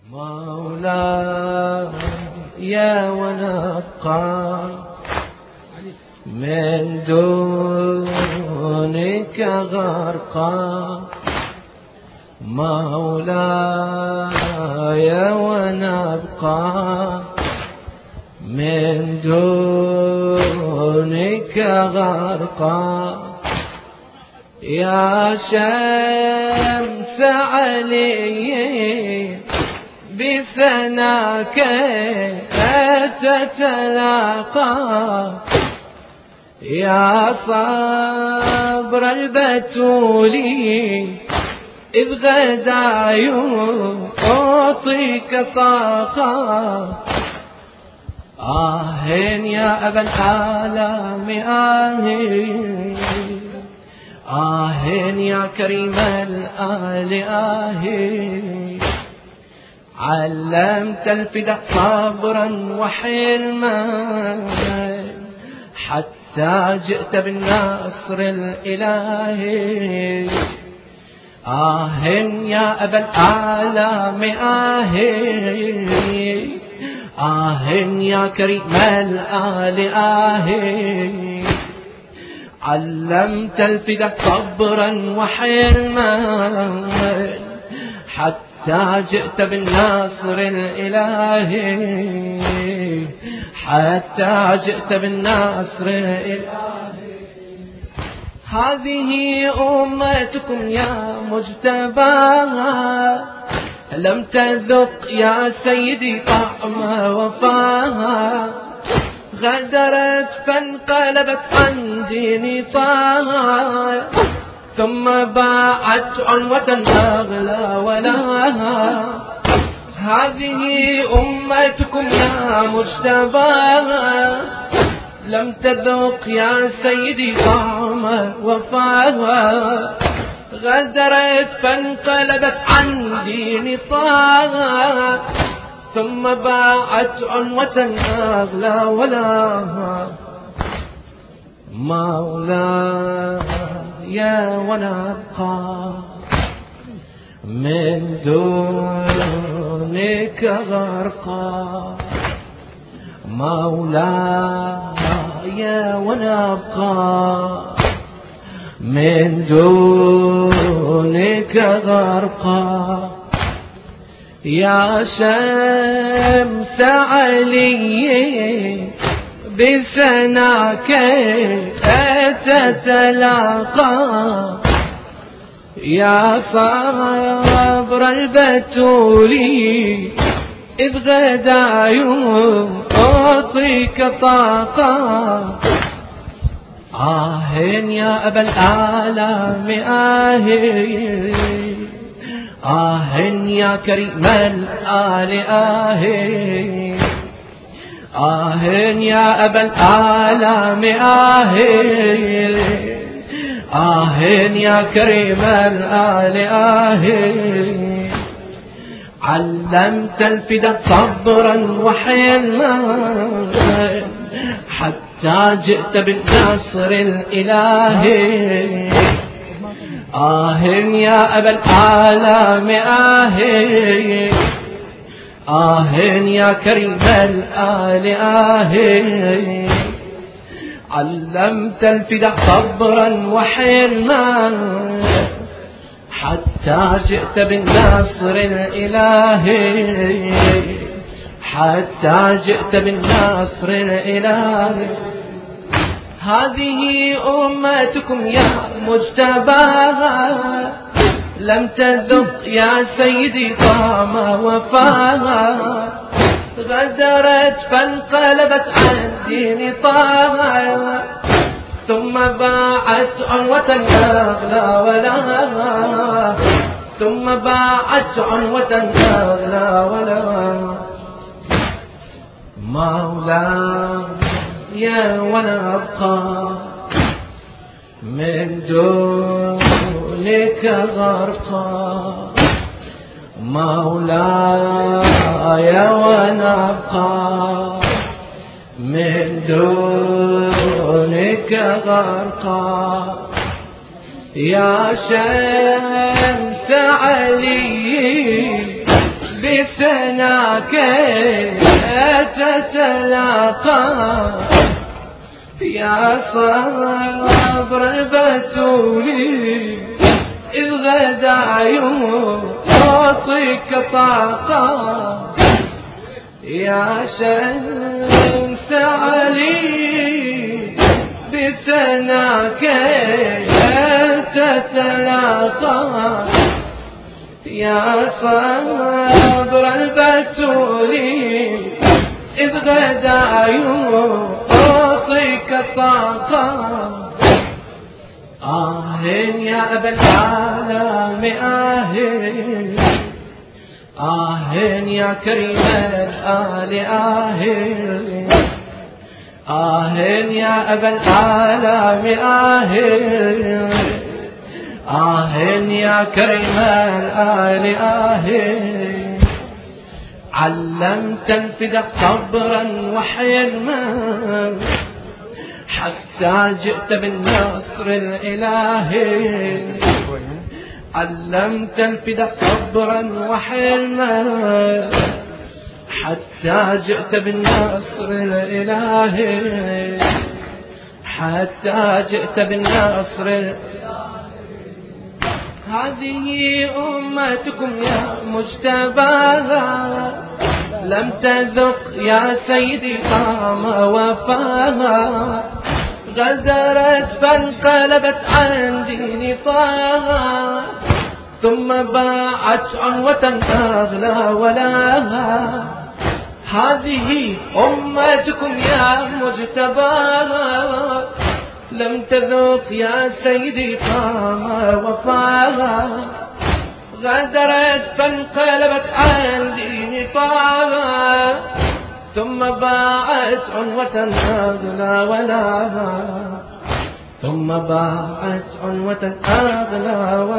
مولاي ونبقى من دونك غرقا، مولاي ونبقى من دونك غرقا، يا شمس علي بسناك تتلاقى، يا صبر البتولي إذ غدا يعطيك طاقة. يا أبا الآلام يا كريم الآل علمت الفدا صبرا وحلما حتى جئت بالنصر الإلهي. يا أبا الآلام يا كريم الآل علمت الفدا صبرا وحلما حتى جئت بالنصر الإلهي، حتى جئت بالنصر الإلهي. هذه أمتكم يا مجتباها، لم تذق يا سيدي طعم وفاها، غدرت فانقلبت عن دين طه، ثم باعت عنوة أغلى ولاها. هذه أمتكم يا مجتباها، لم تذق يا سيدي طعم وفاها، غدرت فانقلبت عن دين طه، ثم باعت عنوة أغلى ولاها. مولاي ونبقى من دونك غرقا، مولاي ونبقى من دونك غرقا، يا شمس علي بسناك تتلاقى، يا صبر البتولي إذ غدا يعطيك طاقة. يا أبا الآلام يا كريم الآل يا أبا الآلام يا كريم الآل علمت الفدا صبرا وحلما حتى جئت بالنصر الإلهي. يا أبا الآلام يا كريم الآل علمت الفدا صبرا وحلما حتى جئت بالنصر الإلهي، حتى جئت بالنصر الإلهي. هذه أمتكم يا مجتباها، لم تذق يا سيدي طعم وفاها، غدرت فانقلبت عن دين طه، ثم باعت عنوة أغلى ولاها، ثم باعت عنوة أغلى ولاها. مولاي ونبقى من دونك غرقا، مولاي ونبقى من دونك غرقا، يا شمس علي بسناك تتلاقى يا صبر البتولي إذ غدا يعطيك طاقة يا شمس علي بسناك تتلاقى يا صبر البتولي إذ غدا يعطيك طاقة يا أبا العالم يا كريم الآل يا أبا العالم يا كريم الآل علمت الفداء صبرا وحلما حتى جئت بالنصر الإلهي علمت الفداء صبرا وحلما حتى جئت بالنصر الإلهي حتى جئت بالنصر هذه أمتكم يا مجتباها لم تذق يا سيدي طعم وفاها غدرت فانقلبت عن دين طه ثم باعت عنوة أغلى ولاها هذه أمتكم يا مجتباها لم تذق يا سيدي طعم وفاها غدرت فانقلبت عن دين طه ثم باعت عنوة أغلى ولاها ثم باعت عنوة أغلى ولاها